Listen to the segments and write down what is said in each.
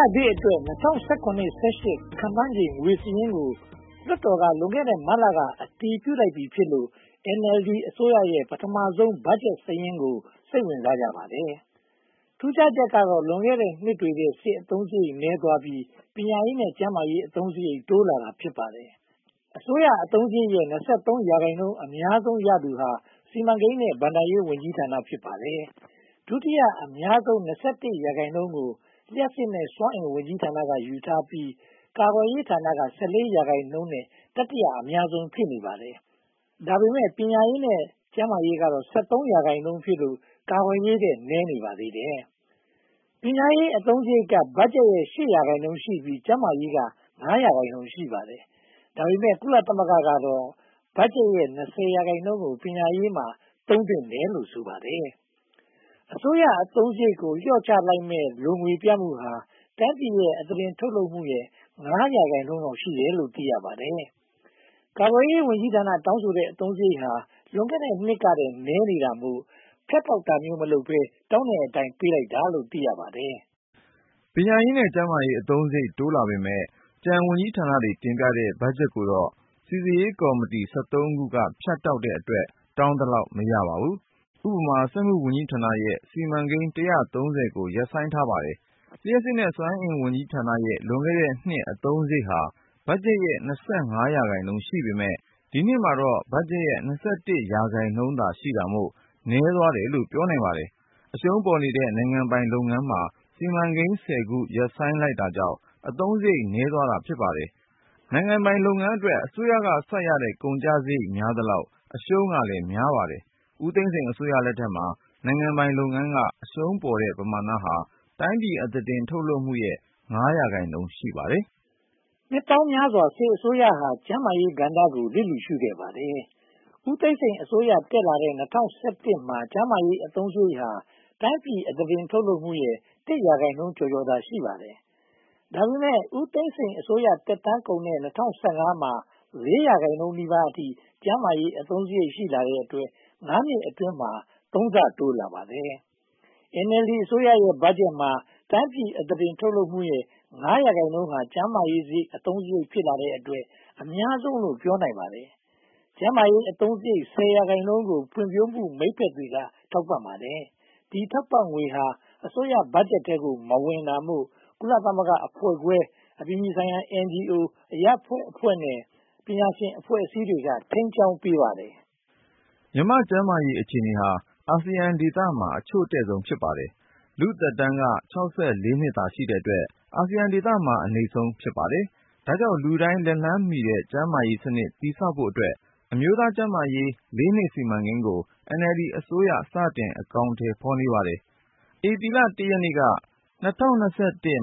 သစ်အတွက်2019-18 ခန့်မှန်းခြေငွေစာရင်းကိုလွှတ်တော်ကလွန်ခဲ့တဲ့မတ်လကအတည်ပြုလိုက်ပြီဖြစ်လို့ NLD အစိုးရရဲ့ပထမဆုံးဘတ်ဂျက်စာရင်းကိုစိတ်ဝင်စားကြပါတယ်။ ထူးခြားချက်ကတော့လွန်ခဲ့တဲ့နှစ်တွေထဲစစ်အသုံးစရိတ်နည်းသွားပြီးပညာရေးနဲ့ကျန်းမာရေးအသုံးစရိတ်တိုးလာတာဖြစ်ပါတယ်။ အစိုးရအသုံးစရိတ်ရဲ့23%အများဆုံးရသူဟာစီမံကိန်းနဲ့ဘဏ္ဍာရေးဝန်ကြီးဌာနဖြစ်ပါတယ်။ ဒုတိယအများဆုံး21%ကိုလျှပ်စစ်နဲ့စွမ်းအင်ဝန်ကြီးဌာနကယူထားပြီးကာကွယ်ရေးဌာနက14%နဲ့တတိယအများဆုံးဖြစ်နေပါတယ်။ ဒါပေမဲ့ပညာရေးနဲ့ကျန်းမာရေးကတော့73%ဖြစ်လို့ကာကွယ်ရေးထက်နည်းနေပါသေးတယ်။ပညာရေးအသုံးစရိတ်ကဘတ်ဂျက်ရဲ့8%ရှိပြီးကျန်းမာရေးက9%ရှိပါတယ်။ဒါပေမဲ့ကုလသမဂ္ဂကတော့ဘတ်ဂျက်ရဲ့20%ကိုပညာရေးမှာသုံးသင့်တယ်လို့ဆိုပါတယ်။အစိုးရအသုံးစရိတ်ကိုလျှော့ချလိုက်မဲ့လိုငွေပြမှုဟာတိုင်းပြည်ရဲ့အသားတင်ထုတ်လုပ်မှုရဲ့9%လောက်ရှိတယ်လို့သိရပါတယ်။ကာကွယ်ရေးဝန်ကြီးဌာနတောင်းဆိုတဲ့အသုံးစရိတ်ဟာလွန်ခဲ့တဲ့နှစ်ကတည်းကနည်းနေတာမို့ဖြတ်တောက်တာမျိုးမလုပ်ဘဲတောင်းတဲ့အတိုင်းပေးလိုက်တာလို့သိရပါတယ်။ပညာရေးနဲ့ကျန်းမာရေးအသုံးစရိတ်တိုးလာပေမဲ့ကျန်ဝန်ကြီးဌာနတွေတင်ပြတဲ့ဘတ်ဂျက်ကိုတော့စီစစ်ရေးကော်မတီ73ခုကဖြတ်တောက်တဲ့အတွက်တောင်းသလောက်မရပါဘူး။ဥပမာစက်မှုဝန်ကြီးဌာနရဲ့စီမံကိန်း130ကိုရပ်ဆိုင်းထားပါတယ်။လျှပ်စစ်နဲ့စွမ်းအင်ဝန်ကြီးဌာနရဲ့လွန်ခဲ့တဲ့နှစ်အသုံးစရိတ်ဟာဘတ်ဂျက်ရဲ့25%ရှိပေမဲ့ဒီနှစ်မှာတော့ဘတ်ဂျက်ရဲ့21%သာရှိတာမို့နည်းသွားတယ်လို့ပြောနိုင်ပါတယ်။အရှုံးပေါ်နေတဲ့နိုင်ငံပိုင်လုပ်ငန်းမှာစီမံကိန်း10ခုရပ်ဆိုင်းလိုက်တာကြောင့်အသုံးစရိတ်နည်းသွားတာဖြစ်ပါတယ်။နိုင်ငံပိုင်လုပ်ငန်းအတွက်အစိုးရကဆပ်ရတဲ့ကုန်ကျစရိတ်များသလောက်အရှုံးကလည်းများပါတယ်။ဦးသိန်းစိန်အစိုးရလက်ထက်မှာနိုင်ငံပိုင်လုပ်ငန်းကအရှုံးပေါ်တဲ့ပမာဏဟာတိုင်းပြည်အသားတင်ထုတ်လုပ်မှုရဲ့9%ရှိပါတယ်။နှစ်ပေါင်းများစွာစစ်အစိုးရဟာကျန်းမာရေးကဏ္ဍကိုလစ်လျူရှုခဲ့ပါတယ်။ဦးသိန်းစိန်အစိုးရတက်လာတဲ့2017မှာကျန်းမာရေးအသုံးစရိတ်ဟာတိုင်းပြည်အသားတင်ထုတ်လုပ်မှုရဲ့1%ကျော်ကျော်သာရှိပါတယ်။ဒါပေမဲ့ဦးသိန်းစိန်အစိုးရတက်တန်းကုန်တဲ့2015မှာ4%နီးပါးအထိကျန်းမာရေးအသုံးစရိတ်ရှိလာတဲ့အတွက်9နှစ်အတွင်းမှာ3ဆတိုးလာပါတယ်။ NLD အစိုးရရဲ့ဘတ်ဂျက်မှာတိုင်းပြည်အသားတင်ထုတ်လုပ်မှုရဲ့9%ဟာကျန်းမာရေးအသုံးစရိတ်ဖြစ်လာတဲ့အတွက်အများဆုံးလို့ပြောနိုင်ပါတယ်။ကျန်းမာရေးအသုံးစရိတ်10%ကိုဖွံ့ဖြိုးမှုမိတ်ဖက်တွေကထောက်ပံ့ပါတယ်။ဒီထောက်ပံ့ငွေဟာအစိုးရဘတ်ဂျက်ထဲကိုမဝင်တာမို့ကုလသမဂ္ဂအဖွဲ့ခွဲအပြည်ပြည်ဆိုင်ရာ NGO အရပ်ဘက်အဖွဲ့နဲ့ပညာရှင်အဖွဲ့အစည်းတွေကထိန်းကျောင်းပေးပါတယ်။မြန်မာ့ကျန်းမာရေးအခြေအနေဟာအာဆီယံဒေသမှာအချို့တဲ့ဆုံးဖြစ်ပါတယ်။လူသက်တမ်းက64နှစ်သာရှိတဲ့အတွက်အာဆီယံဒေသမှာအနိမ့်ဆုံးဖြစ်ပါတယ်။ဒါကြောင့်လူတိုင်းလက်လှမ်းမီတဲ့ကျန်းမာရေးစနစ်တည်ဆောက်ဖို့အတွက်အမျိုးသားကျန်းမာရေး4နှစ်စီမံကိန်းကို NLD အစိုးရစတင်အကောင်အထည်ဖော်နေပါတယ်။ဧပြီလ1ရက်နေ့က2021မတ်လ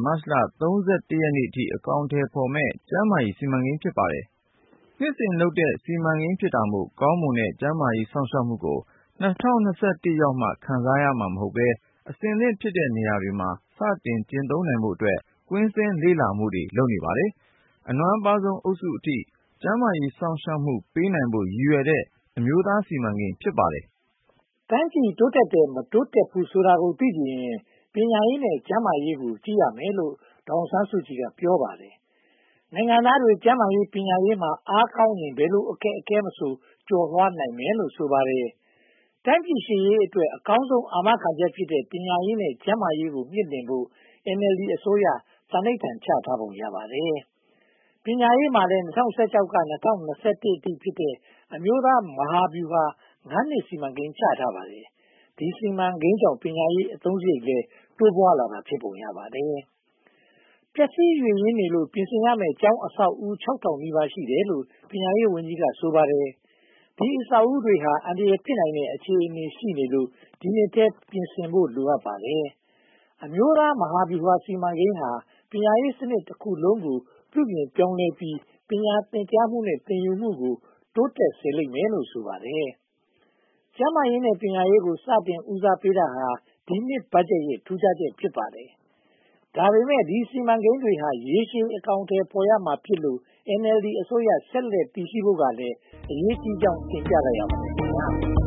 31ရက်နေ့ထိအကောင်အထည်ဖော်မဲ့ကျန်းမာရေးစီမံကိန်းဖြစ်ပါတယ်။နှစ်စဉ်လုပ်တဲ့စီမံကိန်းဖြစ်တာမို့ကောင်းမွန်တဲ့ကျန်းမာရေးစောင့်ရှောက်မှုကို2021ရောက်မှခံစားရမှာမဟုတ်ပဲအဆင်သင့်ဖြစ်တဲ့နေရာတွေမှာစတင်ကျင့်သုံးနိုင်ဖို့အတွက်ကွင်းဆင်းလေ့လာမှုတွေလုပ်နေပါတယ်။အနွမ်းပါးဆုံးအုပ်စုအထိကျန်းမာရေးစောင့်ရှောက်မှုပေးနိုင်ဖို့ရည်ရွယ်တဲ့အမျိုးသားစီမံကိန်းဖြစ်ပါတယ်။တိုင်းပြည်တိုးတက်တယ်မတိုးတက်ဘူးဆိုတာကိုသိချင်ရင်ပညာရေးနဲ့ကျန်းမာရေးကိုကြည့်ရမယ်လို့ဒေါ်အောင်ဆန်းစုကြည်ကပြောပါတယ်။နိုင်ငံသားတွေကျန်းမာရေးပညာရေးမှာအားကောင်းရင်ဘယ်လိုအခက်အခဲမဆိုကျော်လွှားနိုင်မယ်လို့ဆိုပါတယ်။တိုင်းပြည်ရှေ့ရေးအတွက်အကောင်းဆုံးအာမခံချက်ဖြစ်တဲ့ပညာရေးနဲ့ကျန်းမာရေးကိုမြင့်တင်ဖို့ NLD အစိုးရသန္နိဋ္ဌာန်ချထားပုံရပါတယ်။ပညာရေးမှာလည်း2016က2021အထိဖြစ်တဲ့အမျိုးသားမဟာဗျူဟာ9နှစ်စီမံကိန်းချထားပါတယ်။ဒီစီမံကိန်းကြောင့်ပညာရေးအသုံးစရိတ်လည်းတိုးပွားလာတာဖြစ်ပုံရပါတယ်။ပျက်စီးယွင်းရင်းနေလို့ပြင်ဆင်ရမယ့်ကျောင်းအဆောက်အဦ 6000 နီးပါးရှိတယ်လို့ပညာရေးဝန်ကြီးကဆိုပါတယ်။ဒီအဆောက်အဦတွေဟာအန္တရာယ်ဖြစ်နိုင်တဲ့အခြေအနေရှိနေလို့ဒီနှစ်ထဲပြင်ဆင်ဖို့လိုအပ်ပါတယ်။အမျိုးသားမဟာဗျူဟာစီမံကိန်းဟာပညာရေးစနစ်တစ်ခုလုံးကိုပြုပြင်ပြောင်းလဲပြီးပညာသင်ကြားမှုနဲ့သင်ယူမှုကိုတိုးတက်စေလိမ့်မယ်လို့ဆိုပါတယ်။ကျန်းမာရေးနဲ့ပညာရေးကိုစတင်ဦးစားပေးတာဟာဒီနှစ်ဘတ်ဂျက်ရဲ့ထူးခြားချက်ဖြစ်ပါတယ်။ဒါပေမဲ့ဒီစီမံကိန်းတွေဟာရေရှည်အကောင်အထည်ဖော်ရမှာဖြစ်လို့ NLD အစိုးရဆက်လက်တည်ရှိဖို့ကလည်းအရေးကြီးကြောင်းတင်ပြလိုက်ရပါတယ်ခင်ဗျာ။